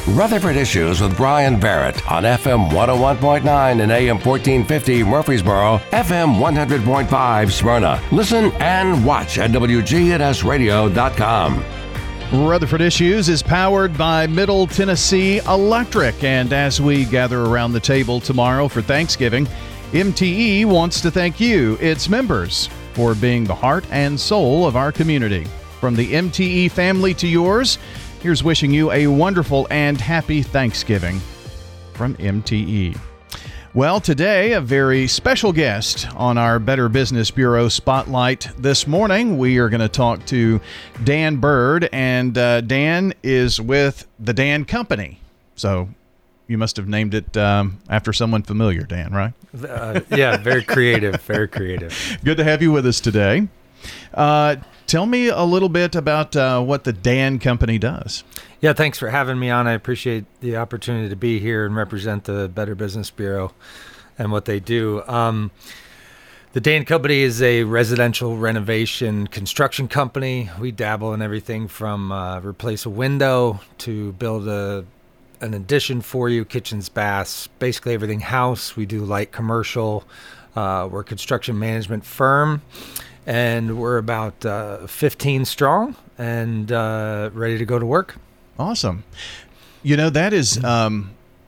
Rutherford Issues with Brian Barrett on FM 101.9 and AM 1450 Murfreesboro, FM 100.5 Smyrna. Listen and watch at WGNSradio.com. Rutherford Issues is powered by Middle Tennessee Electric. And as we gather around the table tomorrow for Thanksgiving, MTE wants to thank you, its members, for being the heart and soul of our community. From the MTE family to yours, here's wishing you a wonderful and happy Thanksgiving from MTE. Well, today, a very special guest on our Better Business Bureau Spotlight this morning. We are going to talk to Dan Bird, and Dan is with the Dan Company. So you must have named it after someone familiar, Dan, right? Yeah, very creative, very creative. Good to have you with us today. Tell me a little bit about what the Dan Company does. Yeah, thanks for having me on. I appreciate the opportunity to be here and represent the Better Business Bureau and what they do. The Dan Company is a residential renovation construction company. We dabble in everything from replace a window to build an addition for you, kitchens, baths, basically everything house. We do light commercial. We're a construction management firm. And we're about 15 strong and ready to go to work. Awesome. You know, that is a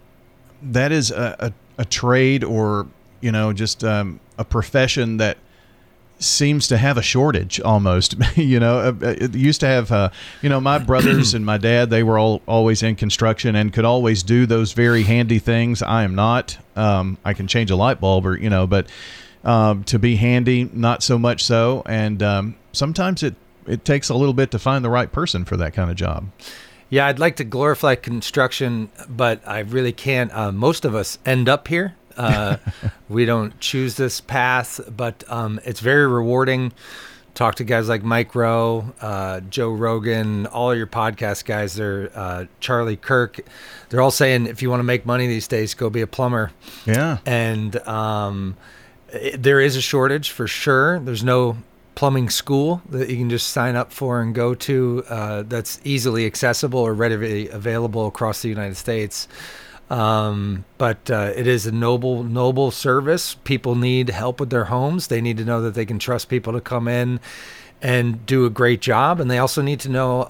trade, or, you know, just a profession that seems to have a shortage almost. You know, it used to have, my brothers and my dad, they were always in construction and could always do those very handy things. I am not. I can change a light bulb or, but to be handy, not so much so. And sometimes it takes a little bit to find the right person for that kind of job. Yeah, I'd like to glorify construction, but I really can't. Most of us end up here. We don't choose this path, but it's very rewarding. Talk to guys like Mike Rowe, Joe Rogan, all of your podcast guys. They're Charlie Kirk. They're all saying, if you want to make money these days, go be a plumber. Yeah. And there is a shortage for sure. There's no plumbing school that you can just sign up for and go to that's easily accessible or readily available across the United States. But it is a noble service. People need help with their homes. They need to know that they can trust people to come in and do a great job. And they also need to know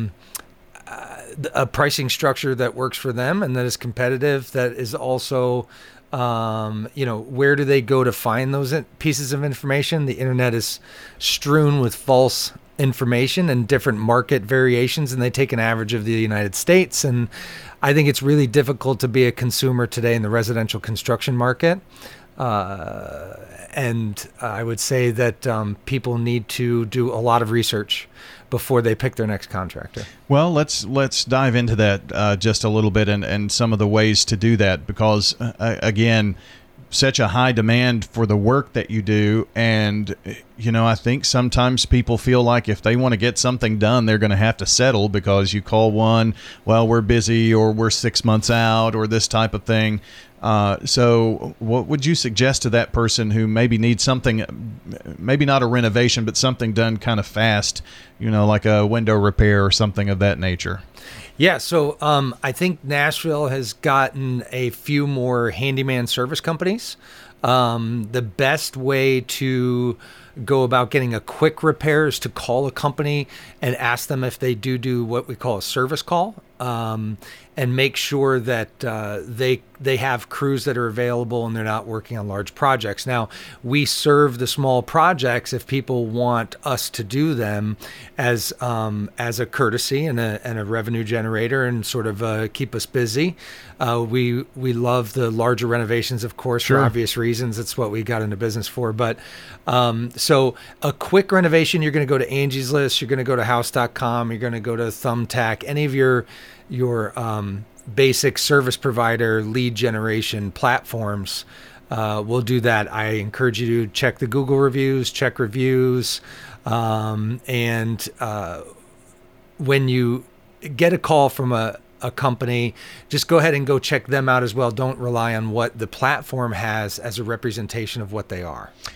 a pricing structure that works for them and that is competitive, that is also where do they go to find those pieces of information? The internet is strewn with false information and different market variations, and they take an average of the United States. And I think it's really difficult to be a consumer today in the residential construction market. And I would say that people need to do a lot of research before they pick their next contractor. Well, let's dive into that just a little bit and some of the ways to do that, because again, such a high demand for the work that you do. And, I think sometimes people feel like if they want to get something done, they're going to have to settle because you call one, well, we're busy, or we're 6 months out, or this type of thing. So what would you suggest to that person who maybe needs something, maybe not a renovation, but something done kind of fast, like a window repair or something of that nature? Yeah, so I think Nashville has gotten a few more handyman service companies. The best way to go about getting a quick repair is to call a company and ask them if they do what we call a service call, and make sure that they have crews that are available and they're not working on large projects. Now, we serve the small projects if people want us to do them as a courtesy and a revenue generator and sort of keep us busy. We love the larger renovations, of course, Sure. for obvious reasons. It's what we got into business for. But so a quick renovation, you're going to go to Angie's List, you're going to go to House.com, you're going to go to Thumbtack, any of your basic service provider lead generation platforms will do that. I encourage you to check the Google reviews, check reviews, and when you get a call from a company, just go ahead and go check them out as well. Don't rely on what the platform has as a representation of what they are.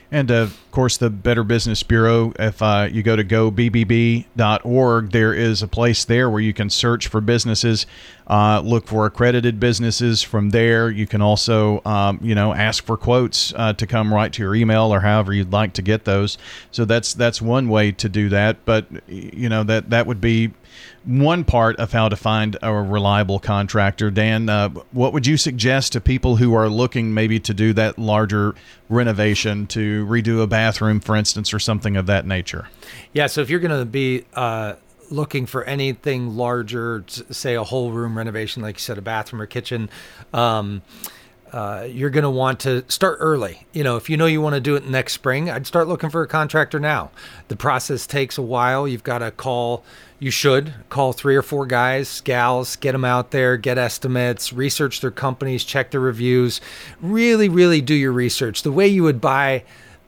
And, of course, the Better Business Bureau, if you go to gobbb.org, there is a place there where you can search for businesses, look for accredited businesses. From there, you can also, ask for quotes to come right to your email or however you'd like to get those. So that's one way to do that. But, that would be one part of how to find a reliable contractor. Dan, what would you suggest to people who are looking maybe to do that larger renovation, to redo a bathroom, for instance, or something of that nature? Yeah, so if you're going to be looking for anything larger, say a whole room renovation, like you said, a bathroom or kitchen, you're going to want to start early. If you want to do it next spring, I'd start looking for a contractor now. The process takes a while. You should call 3 or 4 guys, gals, get them out there, get estimates, research their companies, check their reviews, really, really do your research. The way we would buy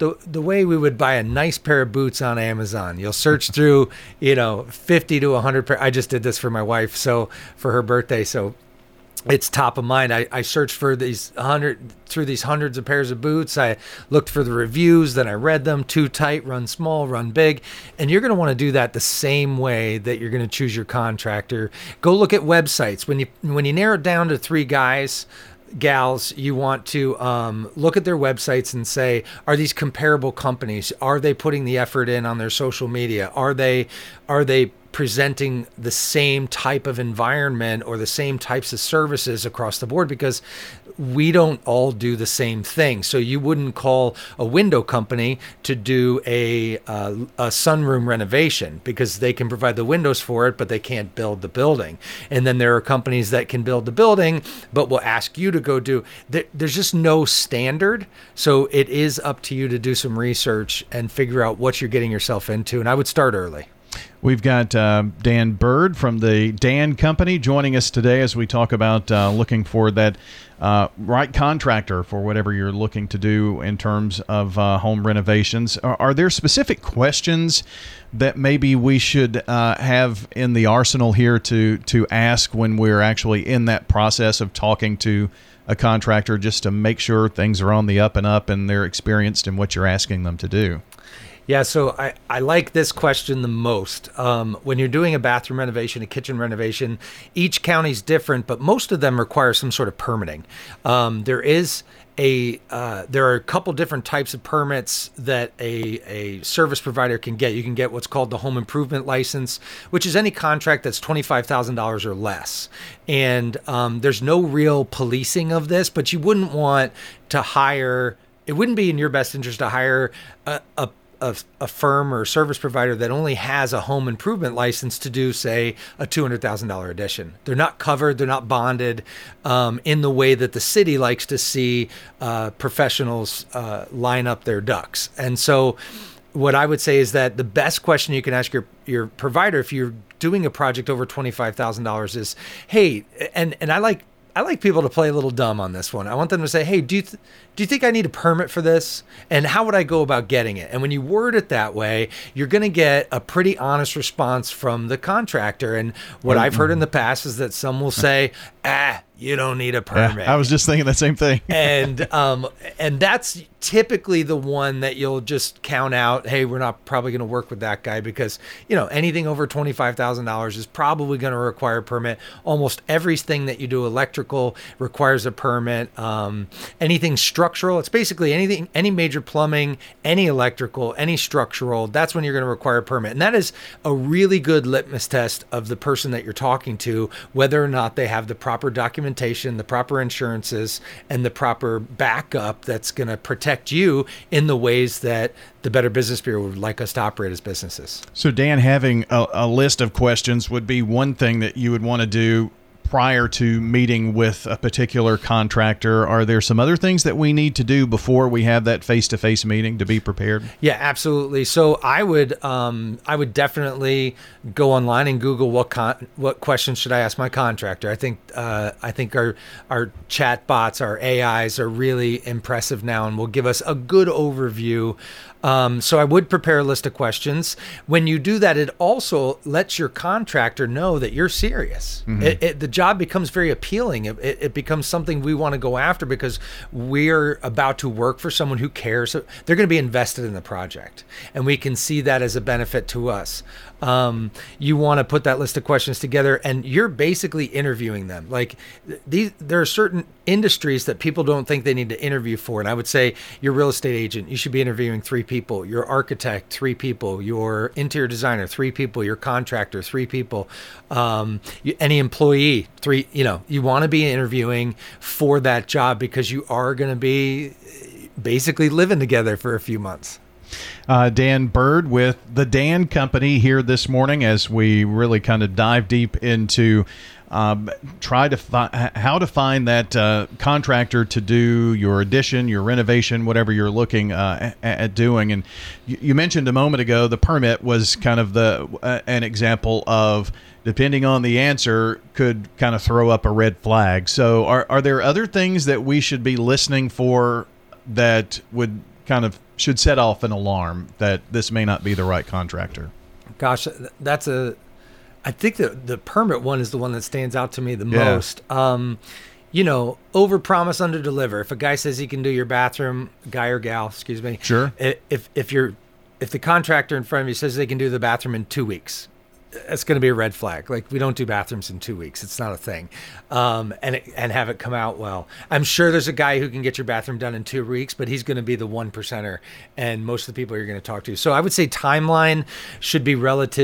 a nice pair of boots on Amazon. You'll search through, 50 to 100 I just did this for my wife, so for her birthday, so it's top of mind. I searched for these hundreds of pairs of boots. I looked for the reviews, then I read them. Too tight, run small, run big. And you're going to want to do that the same way that you're going to choose your contractor. Go look at websites. When you narrow it down to 3 guys, gals, you want to look at their websites and say, are these comparable companies? Are they putting the effort in on their social media? Are they presenting the same type of environment or the same types of services across the board? Because we don't all do the same thing. So you wouldn't call a window company to do a sunroom renovation because they can provide the windows for it, but they can't build the building. And then there are companies that can build the building, but will ask you to go do. There's just no standard. So it is up to you to do some research and figure out what you're getting yourself into. And I would start early. We've got Dan Bird from the Dan Company joining us today as we talk about looking for that right contractor for whatever you're looking to do in terms of home renovations. Are there specific questions that maybe we should have in the arsenal here to ask when we're actually in that process of talking to a contractor, just to make sure things are on the up and up and they're experienced in what you're asking them to do? Yeah, so I like this question the most. When you're doing a bathroom renovation, a kitchen renovation, each county's different, but most of them require some sort of permitting. There are a couple different types of permits that a service provider can get. You can get what's called the home improvement license, which is any contract that's $25,000 or less. And there's no real policing of this, but you wouldn't want to hire. It wouldn't be in your best interest to hire a firm or service provider that only has a home improvement license to do, say, a $200,000 addition. They're not covered. They're not bonded in the way that the city likes to see professionals line up their ducks. And so what I would say is that the best question you can ask your provider if you're doing a project over $25,000 is, hey, and I like people to play a little dumb on this one. I want them to say, hey, do you think I need a permit for this? And how would I go about getting it? And when you word it that way, you're going to get a pretty honest response from the contractor. And what I've heard in the past is that some will say, you don't need a permit. Yeah, I was just thinking the same thing. And that's typically the one that you'll just count out. Hey, we're not probably going to work with that guy because, anything over $25,000 is probably going to require a permit. Almost everything that you do electrical requires a permit. Anything structural, it's basically anything, any major plumbing, any electrical, any structural, that's when you're going to require a permit. And that is a really good litmus test of the person that you're talking to, whether or not they have the proper documentation, the proper insurances, and the proper backup that's going to protect you in the ways that the Better Business Bureau would like us to operate as businesses. So, Dan, having a list of questions would be one thing that you would want to do prior to meeting with a particular contractor. Are there some other things that we need to do before we have that face-to-face meeting to be prepared? Yeah, absolutely. So I would definitely go online and Google what questions should I ask my contractor. I think our chat bots, our AIs are really impressive now and will give us a good overview So I would prepare a list of questions. When you do that, it also lets your contractor know that you're serious. The job becomes very appealing. It becomes something we want to go after because we're about to work for someone who cares. They're going to be invested in the project, and we can see that as a benefit to us. You want to put that list of questions together, and you're basically interviewing them. Like there are certain industries that people don't think they need to interview for. And I would say your real estate agent, you should be interviewing 3 people, your architect, 3 people, your interior designer, 3 people, your contractor, 3 people, any employee, 3, you want to be interviewing for that job because you are going to be basically living together for a few months. Dan Bird with the Dan Company here this morning as we really kind of dive deep into how to find that contractor to do your addition, your renovation, whatever you're looking at doing. And you mentioned a moment ago the permit was kind of an example of, depending on the answer, could kind of throw up a red flag. So are there other things that we should be listening for that would kind of should set off an alarm that this may not be the right contractor? Gosh, I think the permit one is the one that stands out to me the most. Over promise, under deliver. If a guy says he can do your bathroom, guy or gal, excuse me. Sure. If the contractor in front of you says they can do the bathroom in 2 weeks, it's going to be a red flag. Like, we don't do bathrooms in 2 weeks. It's not a thing. And have it come out well. I'm sure there's a guy who can get your bathroom done in 2 weeks, but he's going to be the 1%er and most of the people you're going to talk to. So I would say timeline should be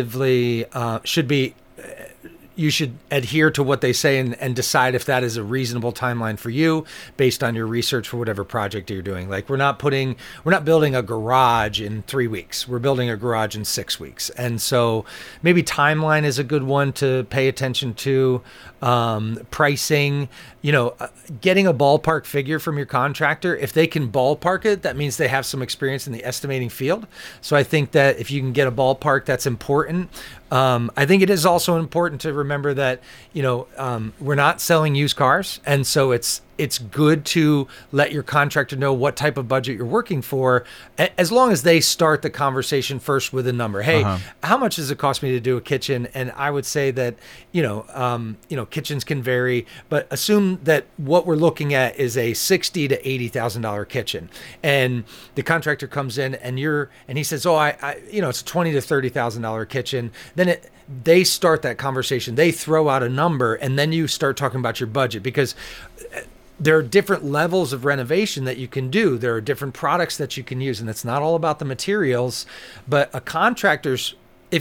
you should adhere to what they say and decide if that is a reasonable timeline for you based on your research for whatever project you're doing. Like, we're not building a garage in 3 weeks. We're building a garage in 6 weeks. And so maybe timeline is a good one to pay attention to. Pricing, getting a ballpark figure from your contractor. If they can ballpark it, that means they have some experience in the estimating field. So I think that if you can get a ballpark, that's important. I think it is also important to remember that, we're not selling used cars. And so it's good to let your contractor know what type of budget you're working for, as long as they start the conversation first with a number. Hey, how much does it cost me to do a kitchen? And I would say that, kitchens can vary, but assume that what we're looking at is a $60,000 to $80,000 kitchen. And the contractor comes in and he says, it's a $20,000 to $30,000 kitchen. Then they start that conversation. They throw out a number, and then you start talking about your budget, because there are different levels of renovation that you can do. There are different products that you can use, and it's not all about the materials. But a contractor's,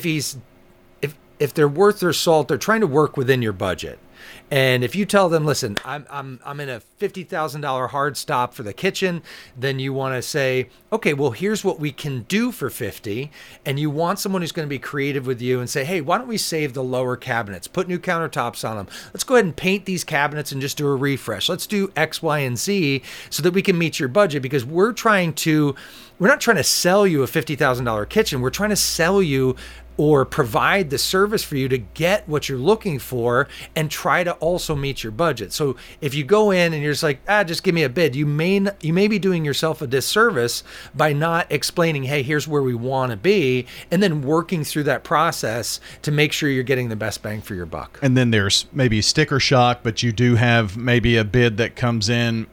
if they're worth their salt, they're trying to work within your budget. And if you tell them, listen, I'm in a $50,000 hard stop for the kitchen, then you want to say, okay, well, here's what we can do for 50. And you want someone who's going to be creative with you and say, hey, why don't we save the lower cabinets, put new countertops on them. Let's go ahead and paint these cabinets and just do a refresh. Let's do X, Y, and Z so that we can meet your budget, because we're not trying to sell you a $50,000 kitchen. We're trying to sell you or provide the service for you to get what you're looking for and try to also meet your budget. So if you go in and you're just like, just give me a bid, you may be doing yourself a disservice by not explaining, hey, here's where we want to be, and then working through that process to make sure you're getting the best bang for your buck. And then there's maybe sticker shock, but you do have maybe a bid that comes in,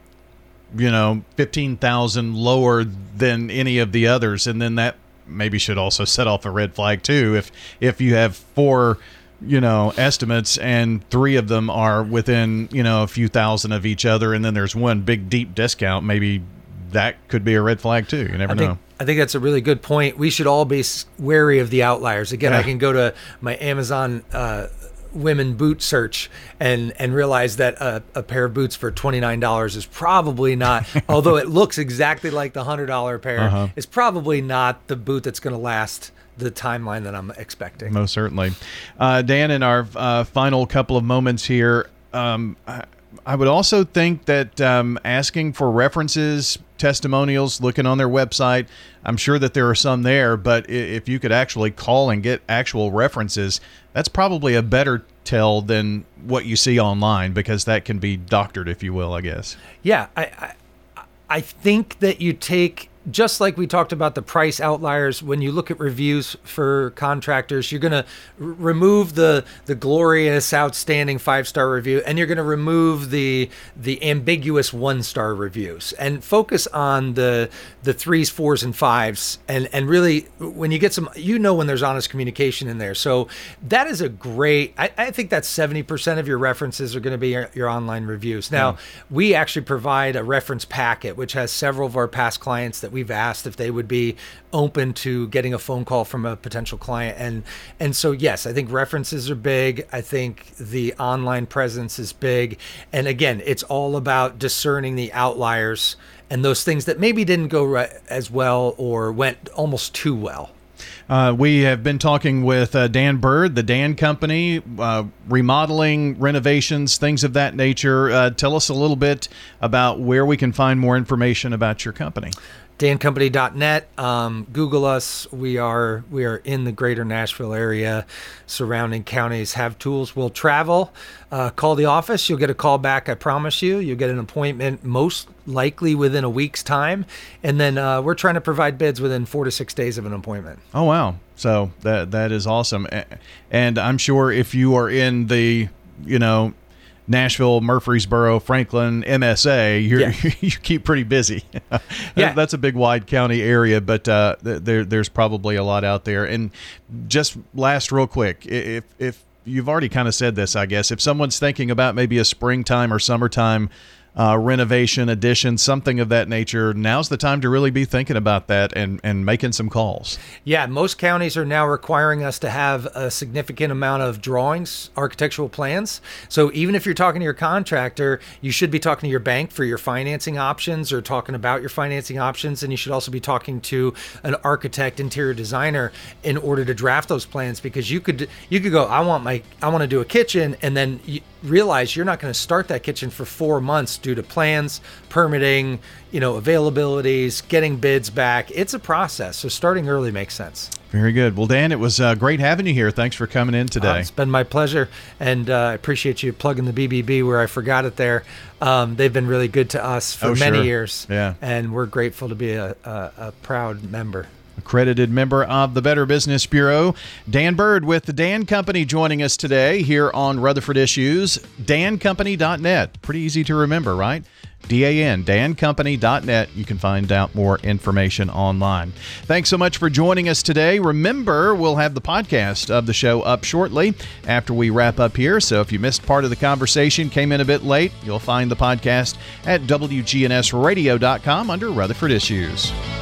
$15,000 lower than any of the others, and then that maybe should also set off a red flag too. If you have 4, estimates and 3 of them are within, a few thousand of each other, and then there's one big deep discount, maybe that could be a red flag too. You never know. I think that's a really good point. We should all be wary of the outliers. Again, I can go to my Amazon women boot search and realize that a pair of boots for $29 is probably not, although it looks exactly like the $100 pair, is probably not the boot that's going to last the timeline that I'm expecting. Most certainly. Dan, in our final couple of moments here, I would also think that asking for references, testimonials, looking on their website, I'm sure that there are some there, but if you could actually call and get actual references, that's probably a better tell than what you see online, because that can be doctored, if you will, I guess. Yeah, I think that you take just like we talked about the price outliers, when you look at reviews for contractors, you're going to remove the glorious, outstanding 5-star review, and you're going to remove the ambiguous 1-star reviews, and focus on the 3s, 4s, and 5s. And really, when you get some, when there's honest communication in there. So that is a great, I think that 70% of your references are going to be your online reviews. Now, we actually provide a reference packet, which has several of our past clients that we've asked if they would be open to getting a phone call from a potential client. And so, yes, I think references are big. I think the online presence is big. And again, it's all about discerning the outliers and those things that maybe didn't go as well or went almost too well. We have been talking with Dan Bird, the Dan Company, remodeling, renovations, things of that nature. Tell us a little bit about where we can find more information about your company. dancompany.net. Google us. We are in the greater Nashville area, surrounding counties. Have tools. We'll travel. Call the office. You'll get a call back. I promise you. You'll get an appointment most likely within a week's time. And then we're trying to provide bids within 4 to 6 days of an appointment. Oh, wow. So that is awesome. And I'm sure if you are in the, Nashville, Murfreesboro, Franklin, MSA, you keep pretty busy. Yeah. That's a big, wide county area, but there's probably a lot out there. And just last real quick, if you've already kind of said this, I guess, if someone's thinking about maybe a springtime or summertime renovation, addition, something of that nature, now's the time to really be thinking about that and making some calls. Yeah, most counties are now requiring us to have a significant amount of drawings, architectural plans. So even if you're talking to your contractor, you should be talking to your bank for your financing options or talking about your financing options. And you should also be talking to an architect, interior designer in order to draft those plans, because you could go, I want to do a kitchen, and then you realize you're not going to start that kitchen for 4 months due to plans, permitting, availabilities, getting bids back. It's a process. So starting early makes sense. Very good. Well, Dan, it was great having you here. Thanks for coming in today. It's been my pleasure. And I appreciate you plugging the BBB where I forgot it there. They've been really good to us for many years. Yeah. And we're grateful to be a proud member. Accredited member of the Better Business Bureau. Dan Bird with the Dan Company joining us today here on Rutherford Issues. dancompany.net. Pretty easy to remember, right? DAN, dancompany.net. You can find out more information online. Thanks so much for joining us today. Remember, we'll have the podcast of the show up shortly after we wrap up here. So if you missed part of the conversation, came in a bit late, you'll find the podcast at WGNSradio.com under Rutherford Issues.